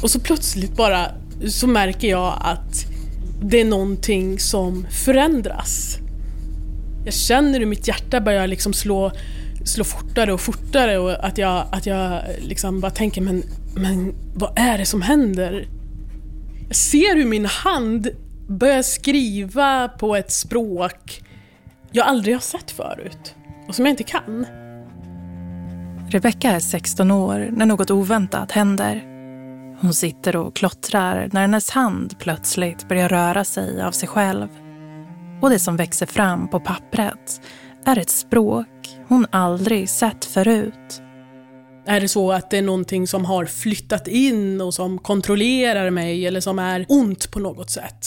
Och så plötsligt bara så märker jag att det är någonting som förändras. Jag känner hur mitt hjärta börjar liksom slå fortare och fortare och att jag liksom bara tänker men vad är det som händer? Jag ser hur min hand börjar skriva på ett språk jag aldrig har sett förut och som jag inte kan. Rebecka är 16 år när något oväntat händer. Hon sitter och klottrar när hennes hand plötsligt börjar röra sig av sig själv. Och det som växer fram på pappret är ett språk hon aldrig sett förut. Är det så att det är någonting som har flyttat in och som kontrollerar mig eller som är ont på något sätt?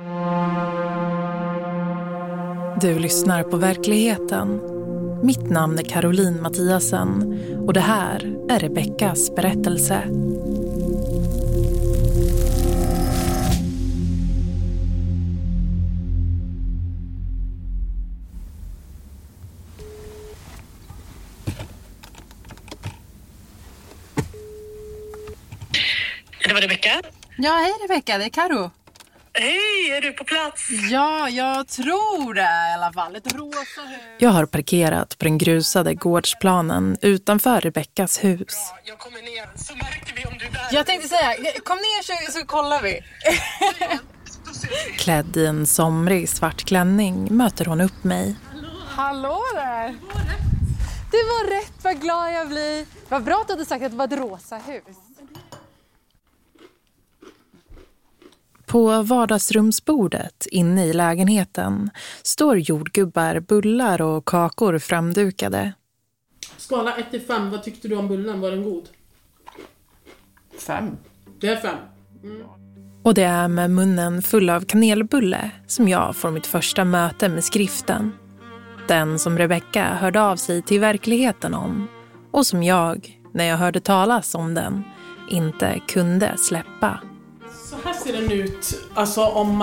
Du lyssnar på Verkligheten. Mitt namn är Caroline Mattiasen och det här är Rebeckas berättelse. Det var Rebecka. Ja, hej Rebecka, det är Karo. Hej, är du på plats? Ja, jag tror det i alla fall. Ett rosa hus. Jag har parkerat på den grusade gårdsplanen utanför Rebeckas hus. Ja, jag kommer ner så märker vi om du är där. Jag tänkte säga, kom ner så kollar vi. Klädd i en somrig svart klänning möter hon upp mig. Hallå där. Det var rätt, vad glad jag blir. Vad bra att du hade sagt att det var ett rosa hus. På vardagsrumsbordet inne i lägenheten står jordgubbar, bullar och kakor framdukade. Skala 1-5, vad tyckte du om bullen? Var den god? 5. Det är 5. Och det är med munnen full av kanelbulle som jag får mitt första möte med skriften. Den som Rebecka hörde av sig till verkligheten om och som jag, när jag hörde talas om den, inte kunde släppa. Så här ser den ut, alltså om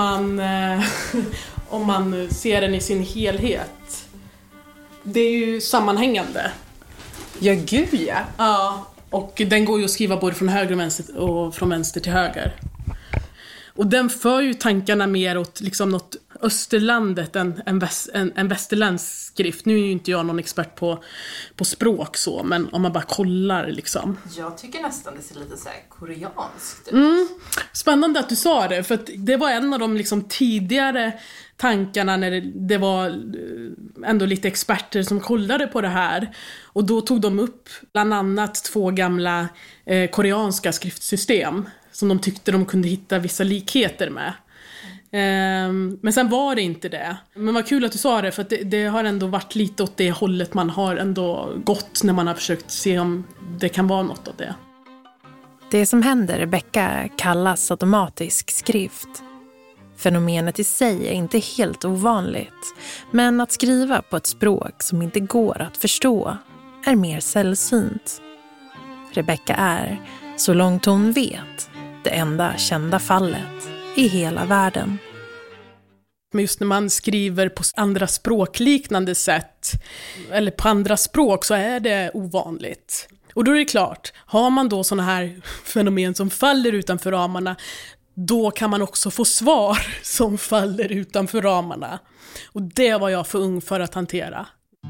man ser den i sin helhet. Det är ju sammanhängande. Ja, gud ja. Ja, och den går ju att skriva både från höger och vänster och från vänster till höger. Och den för ju tankarna mer åt liksom något österlandet än en västerländsk skrift. Nu är ju inte jag någon expert på språk så, men om man bara kollar liksom. Jag tycker nästan det ser lite så här koreanskt ut. Spännande att du sa det, för att det var en av de liksom tidigare tankarna när det var ändå lite experter som kollade på det här. Och då tog de upp bland annat 2 gamla koreanska skriftsystem som de tyckte de kunde hitta vissa likheter med. Men sen var det inte det. Men vad kul att du sa det, för att det har ändå varit lite åt det hållet man har ändå gått när man har försökt se om det kan vara något av det. Det som händer Rebecka kallas automatisk skrift. Fenomenet i sig är inte helt ovanligt, men att skriva på ett språk som inte går att förstå är mer sällsynt. Rebecka är, så långt hon vet, det enda kända fallet i hela världen. Men just när man skriver på andra språkliknande sätt eller på andra språk så är det ovanligt. Och då är det klart, har man då såna här fenomen som faller utanför ramarna, då kan man också få svar som faller utanför ramarna. Och det var jag för ung för att hantera.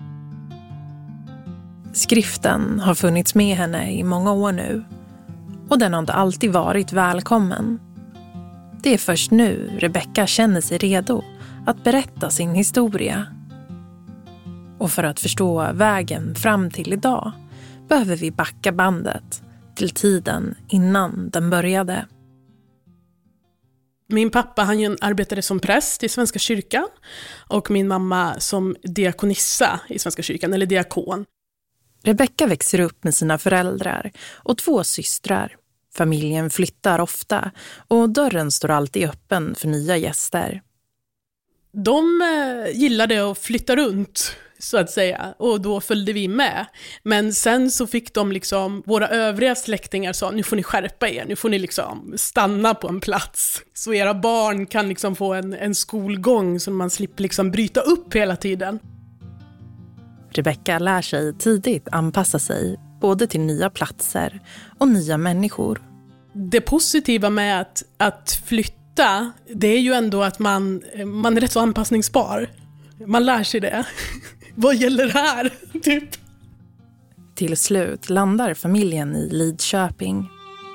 Skriften har funnits med henne i många år nu. Och den har inte alltid varit välkommen. Det är först nu Rebecka känner sig redo att berätta sin historia. Och för att förstå vägen fram till idag behöver vi backa bandet till tiden innan den började. Min pappa han arbetade som präst i Svenska kyrkan och min mamma som diakonissa i Svenska kyrkan, eller diakon. Rebecka växer upp med sina föräldrar och 2 systrar. Familjen flyttar ofta och dörren står alltid öppen för nya gäster. De gillade att flytta runt så att säga, och då följde vi med. Men sen så fick de liksom, våra övriga släktingar sa, nu får ni skärpa er, nu får ni liksom stanna på en plats. Så era barn kan liksom få en skolgång så man slipper liksom bryta upp hela tiden. Rebecka lär sig tidigt anpassa sig både till nya platser och nya människor. Det positiva med att flytta, det är ju ändå att man är rätt så anpassningsbar. Man lär sig det. Vad gäller här? Typ. Till slut landar familjen i Lidköping.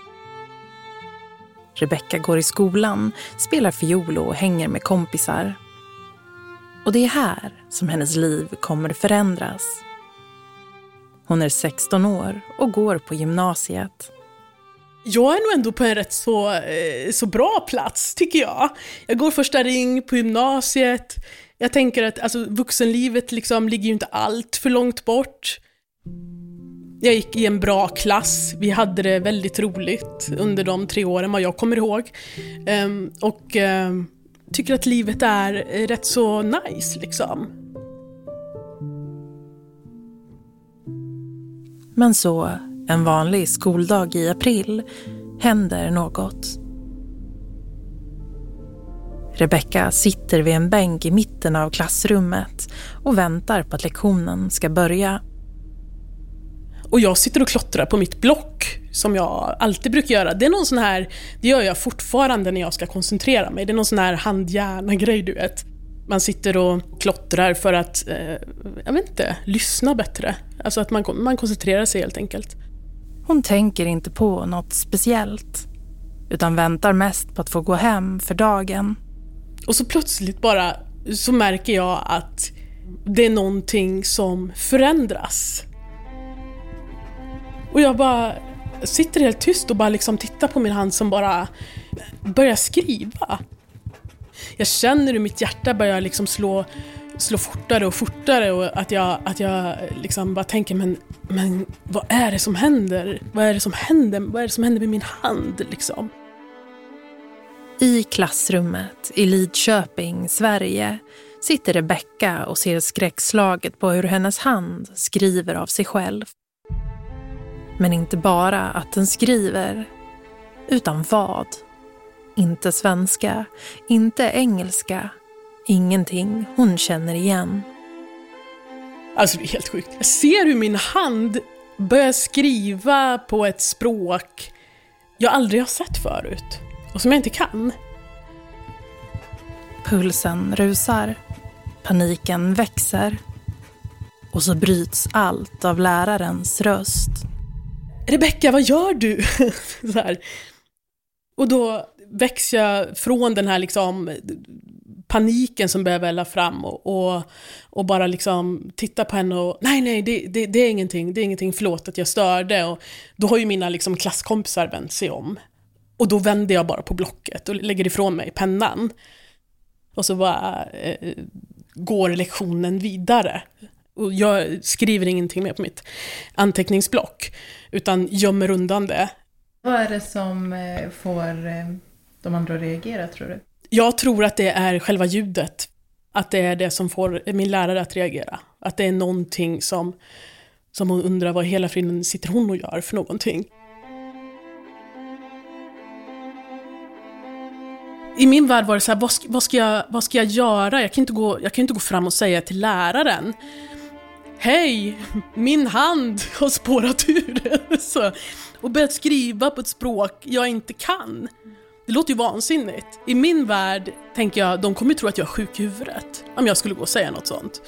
Rebecka går i skolan, spelar fiol och hänger med kompisar. Och det är här som hennes liv kommer förändras. Hon är 16 år och går på gymnasiet. Jag är nog ändå på en rätt så bra plats, tycker jag. Jag går första ring på gymnasiet. Jag tänker att alltså, vuxenlivet liksom ligger ju inte allt för långt bort. Jag gick i en bra klass. Vi hade det väldigt roligt under de 3 åren, vad jag kommer ihåg. Och tycker att livet är rätt så nice, liksom. Men så, en vanlig skoldag i april, händer något. Rebecka sitter vid en bänk i mitten av klassrummet och väntar på att lektionen ska börja. Och jag sitter och klottrar på mitt block, som jag alltid brukar göra. Det är någon sån här, det gör jag fortfarande när jag ska koncentrera mig. Det är någon sån här handhjärna-grej, du vet. Man sitter och klottrar för att, jag vet inte, lyssna bättre. Alltså att man koncentrerar sig helt enkelt. Hon tänker inte på något speciellt, utan väntar mest på att få gå hem för dagen. Och så plötsligt bara så märker jag att det är någonting som förändras. Och jag bara sitter helt tyst och bara liksom tittar på min hand som bara börjar skriva. Jag känner hur mitt hjärta börjar liksom slå fortare och fortare, och att jag liksom bara tänker, men vad är det som händer? Vad är det som händer med min hand liksom? I klassrummet i Lidköping, Sverige, sitter Rebecka och ser skräckslaget på hur hennes hand skriver av sig själv. Men inte bara att den skriver, utan vad? Inte svenska, inte engelska, ingenting hon känner igen. Alltså det är helt sjukt. Jag ser hur min hand börjar skriva på ett språk jag aldrig har sett förut och som jag inte kan. Pulsen rusar, paniken växer och så bryts allt av lärarens röst. Rebecka, vad gör du? Så här. Och då växer jag från den här liksom paniken som börjar välla fram och bara liksom titta på henne och nej, det är ingenting, förlåt att jag störde. Och då har ju mina liksom klasskompisar vänt sig om. Och då vänder jag bara på blocket och lägger ifrån mig pennan. Och så bara går lektionen vidare. Och jag skriver ingenting mer på mitt anteckningsblock, utan gömmer undan det. Vad är det som får de andra att reagera, tror du? Jag tror att det är själva ljudet. Att det är det som får min lärare att reagera. Att det är någonting som hon undrar, vad hela friden sitter hon och gör för någonting. I min värld var det så här, vad ska jag göra? Jag kan inte gå fram och säga till läraren: hej, min hand har spårat ur. Så, och börjat skriva på ett språk jag inte kan. Det låter ju vansinnigt. I min värld tänker jag, de kommer ju tro att jag är sjuk i huvudet om jag skulle gå och säga något sånt.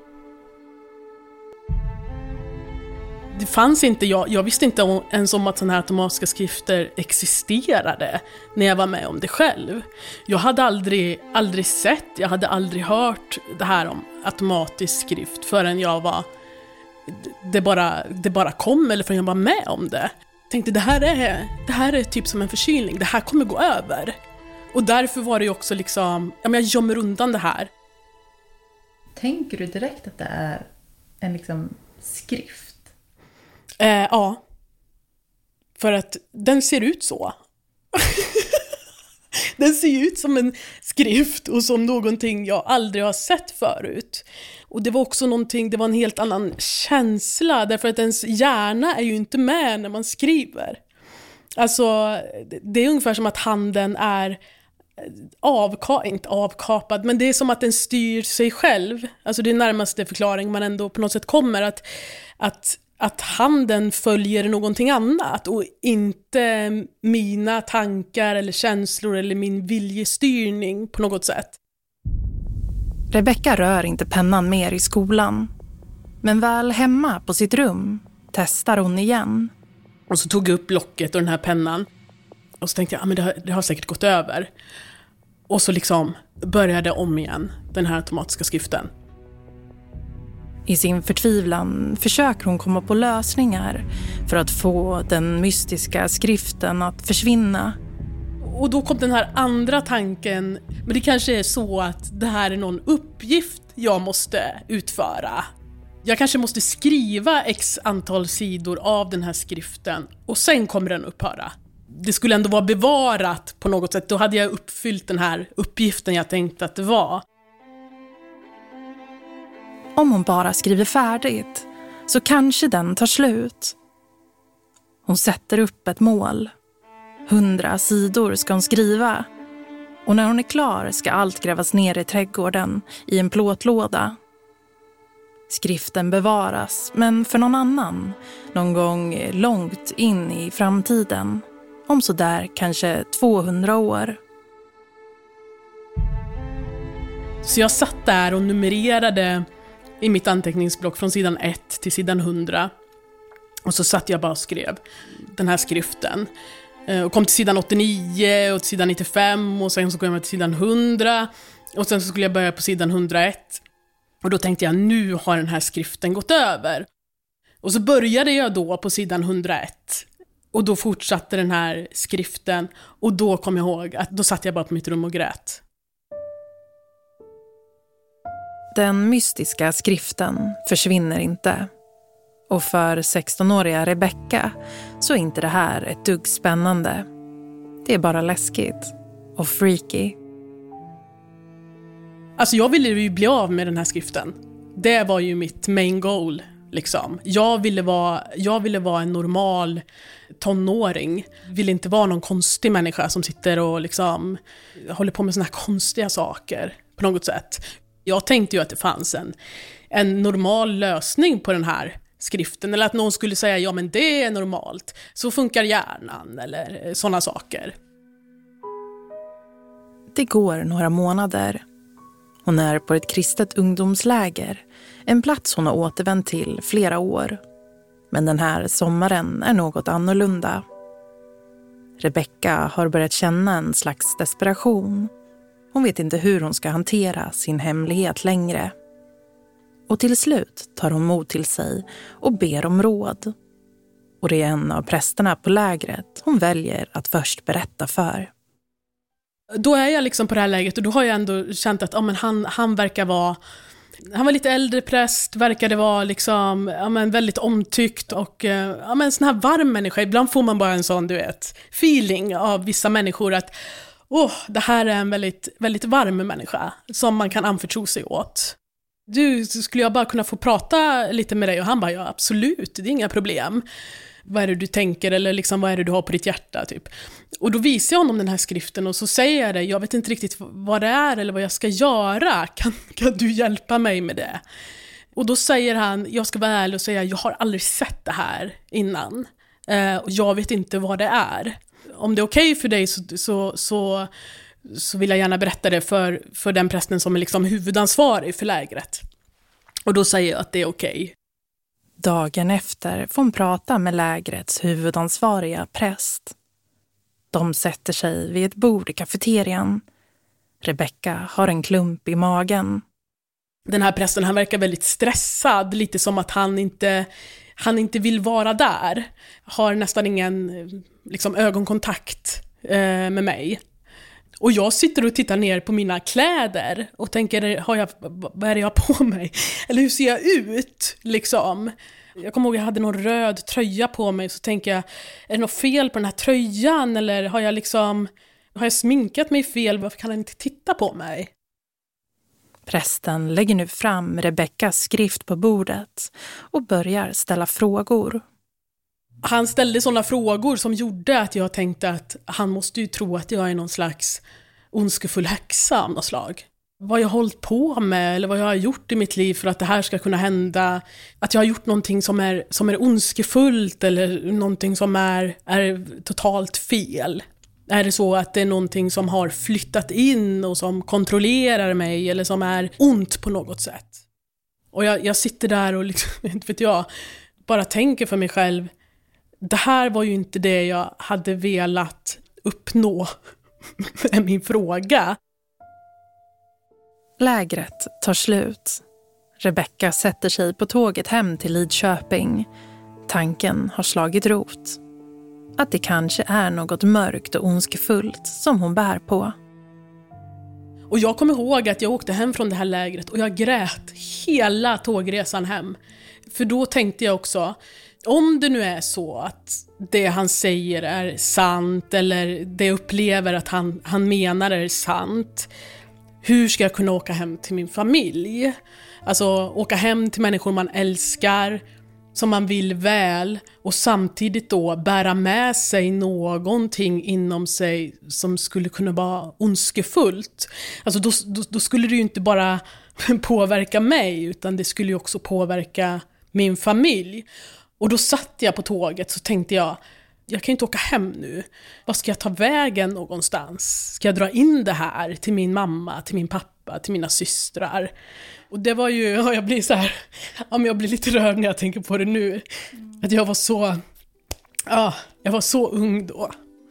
Det fanns inte, jag visste inte ens om att sådana här automatiska skrifter existerade när jag var med om det själv. Jag hade aldrig sett, jag hade aldrig hört det här om automatisk skrift förrän det bara kom, eller förrän jag var med om det. Jag tänkte, det här är typ som en förkylning, det här kommer gå över. Och därför var det ju också liksom, jag gömmer undan det här. Tänker du direkt att det är en liksom skrift? Ja. För att den ser ut så. Den ser ut som en skrift och som någonting jag aldrig har sett förut. Och det var också någonting, det var en helt annan känsla, därför att ens hjärna är ju inte med när man skriver. Alltså, det är ungefär som att handen är inte avkapad, men det är som att den styr sig själv. Alltså det är närmaste förklaring man ändå på något sätt kommer, att att handen följer någonting annat och inte mina tankar eller känslor eller min viljestyrning på något sätt. Rebecka rör inte pennan mer i skolan. Men väl hemma på sitt rum testar hon igen. Och så tog jag upp blocket och den här pennan. Och så tänkte jag, men det har säkert gått över. Och så liksom började om igen, den här automatiska skriften. I sin förtvivlan försöker hon komma på lösningar för att få den mystiska skriften att försvinna. Och då kom den här andra tanken, men det kanske är så att det här är någon uppgift jag måste utföra. Jag kanske måste skriva x antal sidor av den här skriften och sen kommer den upphöra. Det skulle ändå vara bevarat på något sätt. Då hade jag uppfyllt den här uppgiften jag tänkte att det var. Om hon bara skriver färdigt så kanske den tar slut. Hon sätter upp ett mål. 100 sidor ska hon skriva. Och när hon är klar ska allt grävas ner i trädgården i en plåtlåda. Skriften bevaras, men för någon annan. Någon gång långt in i framtiden. Om så där kanske 200 år. Så jag satt där och numrerade i mitt anteckningsblock från sidan 1 till sidan 100. Och så satt jag bara och skrev den här skriften. Och kom till sidan 89 och till sidan 95 och sen så kom jag till sidan 100. Och sen så skulle jag börja på sidan 101. Och då tänkte jag, nu har den här skriften gått över. Och så började jag då på sidan 101. Och då fortsatte den här skriften. Och då kom jag ihåg att då satt jag bara på mitt rum och grät. Den mystiska skriften försvinner inte. Och för 16-åriga Rebecka så är inte det här ett dugg spännande. Det är bara läskigt och freaky. Alltså jag ville ju bli av med den här skriften. Det var ju mitt main goal liksom. Jag ville vara en normal tonåring. Ville inte vara någon konstig människa som sitter och liksom håller på med såna här konstiga saker på något sätt. Jag tänkte ju att det fanns en normal lösning på den här skriften. Eller att någon skulle säga, ja men det är normalt. Så funkar hjärnan eller såna saker. Det går några månader. Hon är på ett kristet ungdomsläger. En plats hon har återvänt till flera år. Men den här sommaren är något annorlunda. Rebecka har börjat känna en slags desperation. Hon vet inte hur hon ska hantera sin hemlighet längre. Och till slut tar hon mod till sig och ber om råd. Och det är en av prästerna på lägret hon väljer att först berätta för. Då är jag liksom på det här läget och då har jag ändå känt att han verkar vara... Han var lite äldre präst, verkade vara liksom, väldigt omtyckt och en sån här varm människa. Ibland får man bara en sån, feeling av vissa människor att det här är en väldigt, väldigt varm människa som man kan anförtro sig åt. Skulle jag bara kunna få prata lite med dig? Och han bara, ja absolut, det är inga problem. Vad är det du tänker eller liksom, vad är det du har på ditt hjärta typ. Och då visar jag honom den här skriften och så säger jag det, jag vet inte riktigt vad det är eller vad jag ska göra. Kan du hjälpa mig med det? Och då säger han, jag ska vara ärlig och säga, jag har aldrig sett det här innan. Och jag vet inte vad det är. Om det är okej för dig så vill jag gärna berätta det för den prästen som är liksom huvudansvarig för lägret. Och då säger jag att det är okej. Dagen efter får hon prata med lägrets huvudansvariga präst. De sätter sig vid ett bord i kafeterian. Rebecka har en klump i magen. Den här prästen, han verkar väldigt stressad. Lite som att han inte vill vara där. Har nästan ingen liksom, ögonkontakt med mig. Och jag sitter och tittar ner på mina kläder och tänker, vad är det jag har på mig? Eller hur ser jag ut? Liksom. Jag kommer ihåg att jag hade någon röd tröja på mig, så tänker jag, är det något fel på den här tröjan? Eller har jag sminkat mig fel? Varför kan han inte titta på mig? Prästen lägger nu fram Rebeckas skrift på bordet och börjar ställa frågor. Han ställde sådana frågor som gjorde att jag tänkte att han måste ju tro att jag är någon slags ondskefull häxa av något slag. vad jag har hållit på med eller vad jag har gjort i mitt liv för att det här ska kunna hända. Att jag har gjort någonting som är ondskefullt eller någonting som är totalt fel. Är det så att det är någonting som har flyttat in och som kontrollerar mig eller som är ont på något sätt? Och jag sitter där och liksom, inte vet jag, bara tänker för mig själv, det här var ju inte det jag hade velat uppnå med min fråga. Lägret tar slut. Rebecka sätter sig på tåget hem till Lidköping. Tanken har slagit rot. Att det kanske är något mörkt och ondskefullt som hon bär på. Och jag kommer ihåg att jag åkte hem från det här lägret och jag grät hela tågresan hem. För då tänkte jag också, om det nu är så att det han säger är sant eller det jag upplever att han menar är sant, hur ska jag kunna åka hem till min familj? Alltså åka hem till människor man älskar, som man vill väl, och samtidigt då bära med sig någonting inom sig som skulle kunna vara ondskefullt. Alltså då skulle det ju inte bara påverka mig, utan det skulle ju också påverka min familj. Och då satt jag på tåget så tänkte jag kan inte åka hem nu. Vad ska jag ta vägen någonstans? Ska jag dra in det här till min mamma, till min pappa, till mina systrar? Och det var ju, jag blir så här, jag blir lite rörd när jag tänker på det nu. Att jag var så ung då.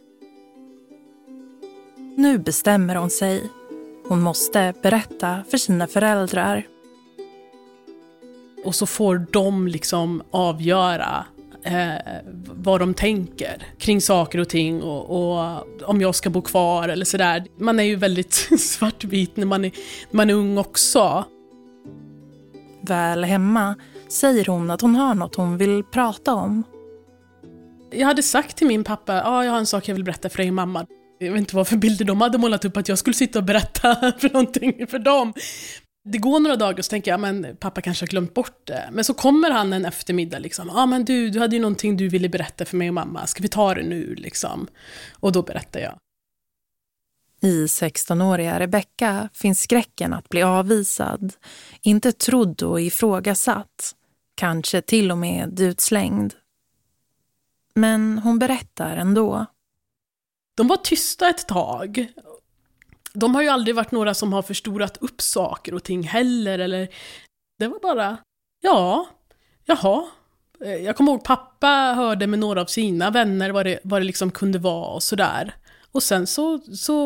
Nu bestämmer hon sig. Hon måste berätta för sina föräldrar. Och så får de liksom avgöra vad de tänker kring saker och ting och om jag ska bo kvar eller sådär. Man är ju väldigt svartvit när man är ung också. Väl hemma säger hon att hon har något hon vill prata om. Jag hade sagt till min pappa, jag har en sak jag vill berätta för dig, mamma. Jag vet inte vad för bilder de hade målat upp att jag skulle sitta och berätta för någonting för dem. Det går några dagar och så tänker jag, men pappa kanske har glömt bort det. Men så kommer han en eftermiddag liksom. Men du hade ju någonting du ville berätta för mig och mamma. Ska vi ta det nu liksom? Och då berättar jag. I 16-åriga Rebecka finns skräcken att bli avvisad. Inte trodd och ifrågasatt. Kanske till och med utslängd. Men hon berättar ändå. De var tysta ett tag. De har ju aldrig varit några som har förstorat upp saker och ting heller. Eller det var bara, jaha. Jag kommer ihåg pappa hörde med några av sina vänner vad det liksom kunde vara och sådär. Och sen så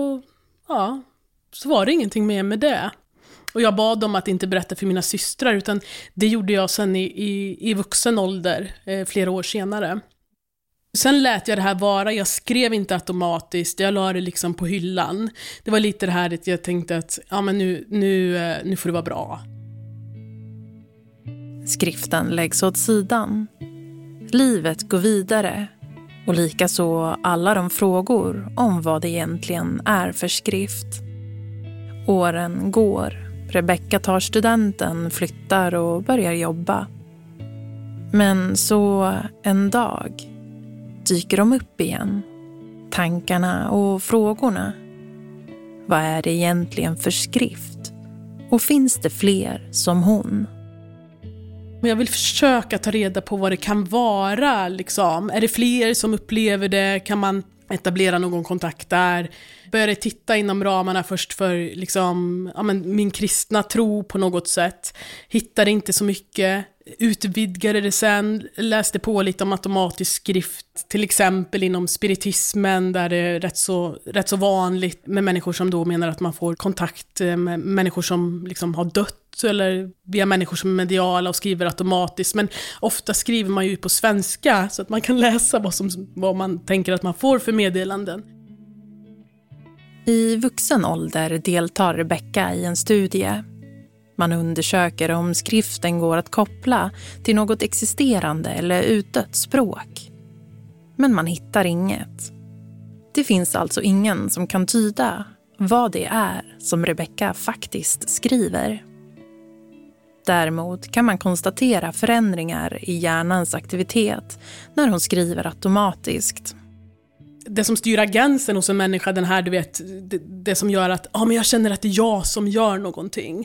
var det ingenting mer med det. Och jag bad dem att inte berätta för mina systrar, utan det gjorde jag sen i vuxen ålder, flera år senare. Sen lät jag det här vara, jag skrev inte automatiskt, jag la det liksom på hyllan. Det var lite det här att jag tänkte att men nu får det vara bra. Skriften läggs åt sidan. Livet går vidare. Och likaså alla de frågor om vad det egentligen är för skrift. Åren går. Rebecka tar studenten, flyttar och börjar jobba. Men så en dag dyker de upp igen. Tankarna och frågorna. Vad är det egentligen för skrift? Och finns det fler som hon? Men jag vill försöka ta reda på vad det kan vara. Liksom. Är det fler som upplever det? Kan man etablera någon kontakt där? Började titta inom ramarna först för liksom, min kristna tro på något sätt. Hittade inte så mycket. Utvidgade det sen. Läste på lite om automatisk skrift. Till exempel inom spiritismen, där det är rätt så vanligt med människor som då menar att man får kontakt med människor som liksom har dött, eller via människor som är mediala och skriver automatiskt. Men ofta skriver man ju på svenska så att man kan läsa vad man tänker att man får för meddelanden. I vuxen ålder deltar Rebecka i en studie. Man undersöker om skriften går att koppla till något existerande eller utdött språk. Men man hittar inget. Det finns alltså ingen som kan tyda vad det är som Rebecka faktiskt skriver. Däremot kan man konstatera förändringar i hjärnans aktivitet när hon skriver automatiskt. det som styr agensen hos en människa, den här, du vet, det som gör att men jag känner att det är jag som gör någonting.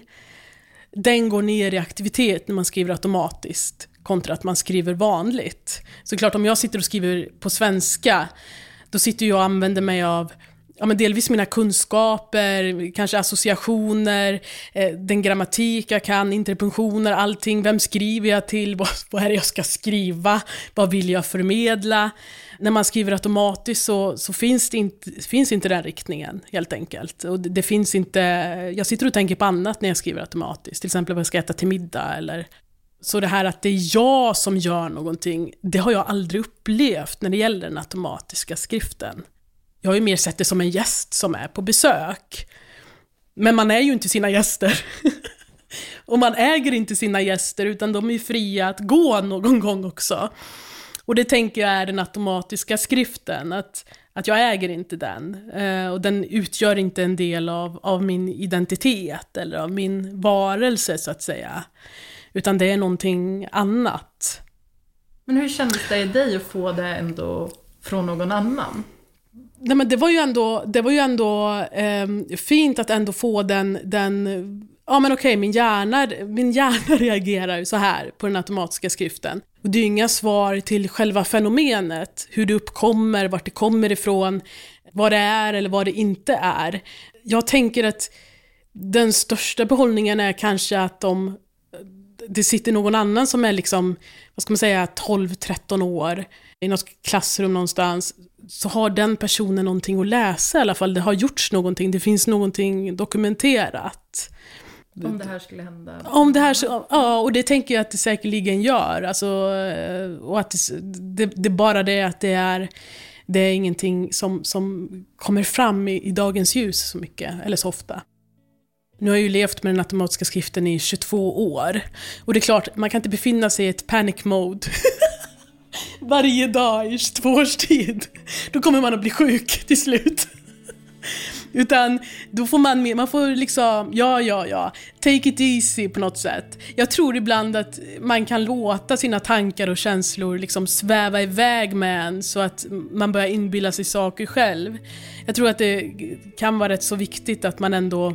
Den går ner i aktivitet när man skriver automatiskt kontra att man skriver vanligt. Så klart, om jag sitter och skriver på svenska, då sitter jag och använder mig av men delvis mina kunskaper, kanske associationer, den grammatik jag kan, interpunktioner, allting. Vem skriver jag till? Vad är det jag ska skriva? Vad vill jag förmedla? När man skriver automatiskt så finns inte den riktningen, helt enkelt. Och det finns inte. Jag sitter och tänker på annat när jag skriver automatiskt. Till exempel vad jag ska äta till middag. Eller. Så det här att det är jag som gör någonting, det har jag aldrig upplevt när det gäller den automatiska skriften. Jag har ju mer sett det som en gäst som är på besök. Men man är ju inte sina gäster. Och man äger inte sina gäster, utan de är ju fria att gå någon gång också. Och det tänker jag är den automatiska skriften. Att jag äger inte den. Och den utgör inte en del av min identitet eller av min varelse, så att säga. Utan det är någonting annat. Men hur kändes det i dig att få det ändå från någon annan? Nej, men det var ju ändå fint att ändå få den men okej, min hjärna reagerar så här på den automatiska skriften. Och det är inga svar till själva fenomenet, hur det uppkommer, vart det kommer ifrån, vad det är eller vad det inte är. Jag tänker att den största behållningen är kanske att det sitter någon annan som är liksom, vad ska man säga, 12-13 år i något klassrum någonstans, så har den personen någonting att läsa i alla fall. Det har gjorts någonting, det finns någonting dokumenterat. Om det här skulle hända. Och det tänker jag att det säkerligen gör. Alltså, och att det bara det att det är ingenting som kommer fram i dagens ljus så mycket, eller så ofta. Nu har jag ju levt med den automatiska skriften i 22 år. Och det är klart, man kan inte befinna sig i ett panic mode varje dag i 22 års tid. Då kommer man att bli sjuk till slut. Utan då får man får liksom, take it easy på något sätt. Jag tror ibland att man kan låta sina tankar och känslor liksom sväva iväg med en, så att man börjar inbilla sig saker själv. Jag tror att det kan vara rätt så viktigt att man ändå,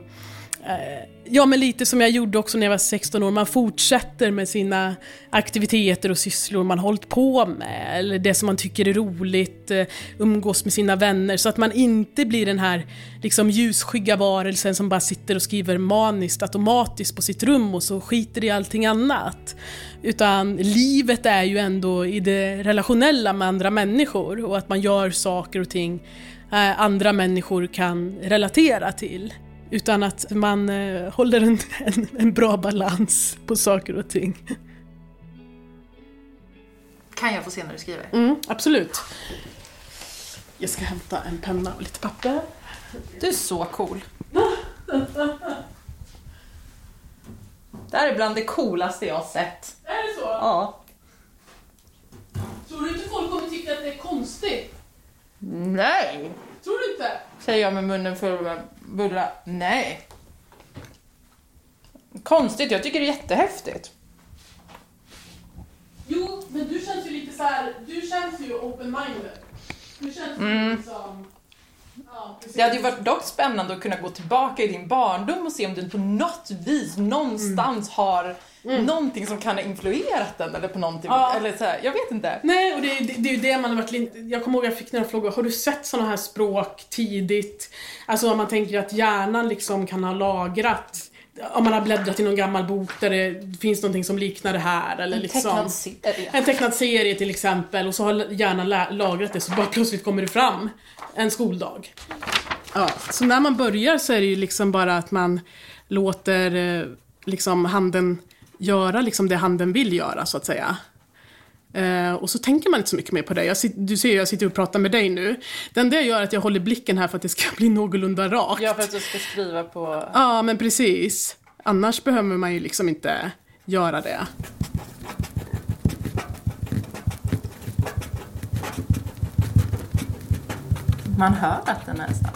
men lite som jag gjorde också när jag var 16 år, man fortsätter med sina aktiviteter och sysslor man hållit på med, eller det som man tycker är roligt, umgås med sina vänner, så att man inte blir den här liksom ljusskygga varelsen som bara sitter och skriver maniskt automatiskt på sitt rum och så skiter i allting annat. Utan livet är ju ändå i det relationella med andra människor, och att man gör saker och ting andra människor kan relatera till. Utan att man håller en bra balans på saker och ting. Kan jag få se när du skriver? Absolut. Jag ska hämta en penna och lite papper. Du är så cool. Det här är bland det coolaste jag har sett. Är det så? Ja. Tror du inte folk kommer tycka att det är konstigt? Nej. Tror du inte? Säger jag med munnen full med bullar. Nej. Konstigt, jag tycker det är jättehäftigt. Jo, men du känns ju lite så här, du känns ju open-minded. Du känns ju liksom, precis. Det hade ju varit dock spännande att kunna gå tillbaka i din barndom och se om du på något vis någonstans har någonting som kan ha influerat den, eller på någonting, eller så här, jag vet inte. Nej, och det är ju det man har varit. Jag kommer ihåg att jag fick några frågor. Har du sett såna här språk tidigt? Alltså om man tänker att hjärnan liksom kan ha lagrat, om man har bläddrat i någon gammal bok där det finns någonting som liknar det här, eller en tecknad serie till exempel, och så har hjärnan lagrat det, så bara plötsligt kommer det fram en skoldag. Ja, så när man börjar så är det ju liksom bara att man låter liksom handen göra liksom det handen vill göra, så att säga. Och så tänker man inte så mycket mer på det. Du ser, jag sitter och pratar med dig nu. Den där gör att jag håller blicken här för att det ska bli någorlunda rakt. Ja, för att du ska skriva på... Ja, men precis. Annars behöver man ju liksom inte göra det. Man hör att den är nästan.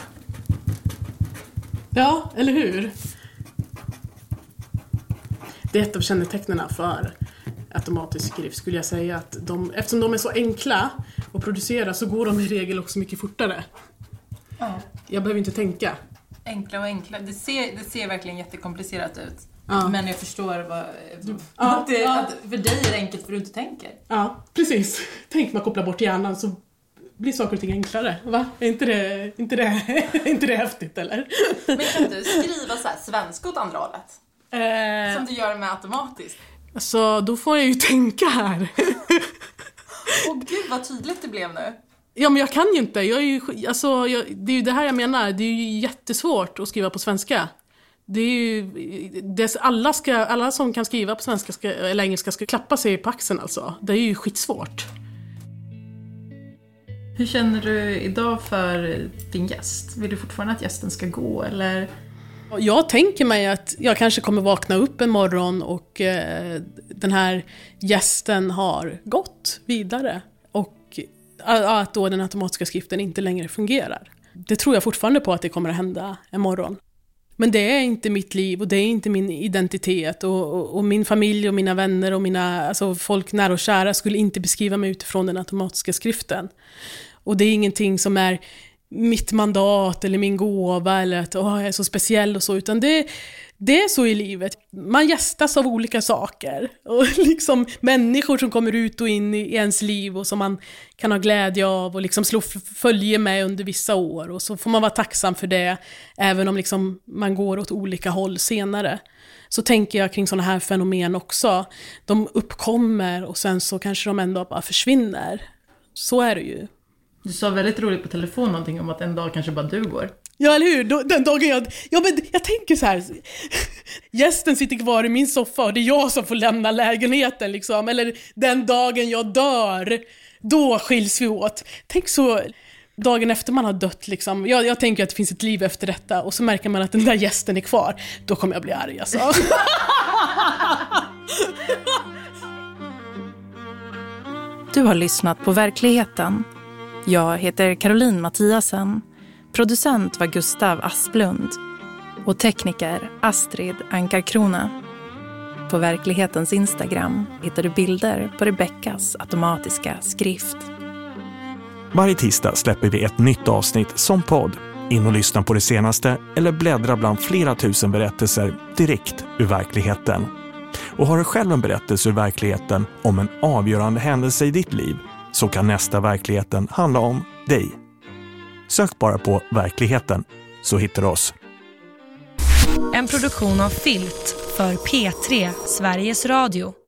Ja, eller hur? Det är ett av kännetecknena för automatisk skrift skulle jag säga att eftersom de är så enkla att producera så går de i regel också mycket fortare. Ja. Jag behöver inte tänka. Enkla och enkla. Det ser verkligen jättekomplicerat ut. Ja. Men jag förstår att för dig är det enkelt för du inte tänker. Ja, precis. Tänk man kopplar bort hjärnan så blir saker och ting enklare. Va? Är inte det häftigt eller? Men kan du skriva så här svenska åt andra hållet? Som du gör med automatiskt? Alltså, då får jag ju tänka här. Åh gud, vad tydligt det blev nu. Ja, men jag kan ju inte. Det är ju det här jag menar. Det är ju jättesvårt att skriva på svenska. Det är ju... alla som kan skriva på svenska eller engelska ska klappa sig på axeln alltså. Det är ju skitsvårt. Hur känner du idag för din gäst? Vill du fortfarande att gästen ska gå eller... Jag tänker mig att jag kanske kommer vakna upp en morgon och den här gästen har gått vidare och att då den automatiska skriften inte längre fungerar. Det tror jag fortfarande på att det kommer att hända en morgon. Men det är inte mitt liv och det är inte min identitet och min familj och mina vänner och alltså folk nära och kära skulle inte beskriva mig utifrån den automatiska skriften. Och det är ingenting som är mitt mandat eller min gåva eller att jag är så speciell och så, utan det är så i livet. Man gästas av olika saker och liksom människor som kommer ut och in i ens liv och som man kan ha glädje av och liksom slå följe med under vissa år, och så får man vara tacksam för det även om liksom man går åt olika håll senare. Så tänker jag kring sådana här fenomen också. De uppkommer och sen så kanske de ändå bara försvinner. Så är det ju. Du sa väldigt roligt på telefon någonting om att en dag kanske bara du går. Ja, eller hur? Den dagen jag tänker så här. Gästen sitter kvar i min soffa och det är jag som får lämna lägenheten liksom. Eller den dagen jag dör, då skiljs vi åt. Tänk så dagen efter man har dött liksom. Jag tänker att det finns ett liv efter detta och så märker man att den där gästen är kvar. Då kommer jag bli arg alltså. Du har lyssnat på Verkligheten. Jag heter Caroline Mattiasen. Producent var Gustav Asplund. Och tekniker Astrid Ankarkrona. På Verklighetens Instagram hittar du bilder på Rebeckas automatiska skrift. Varje tisdag släpper vi ett nytt avsnitt som podd. In och lyssna på det senaste eller bläddra bland flera tusen berättelser direkt ur verkligheten. Och har du själv en berättelse ur verkligheten om en avgörande händelse i ditt liv, så kan nästa Verkligheten handla om dig. Sök bara på Verkligheten så hittar du oss. En produktion av Filt för P3 Sveriges Radio.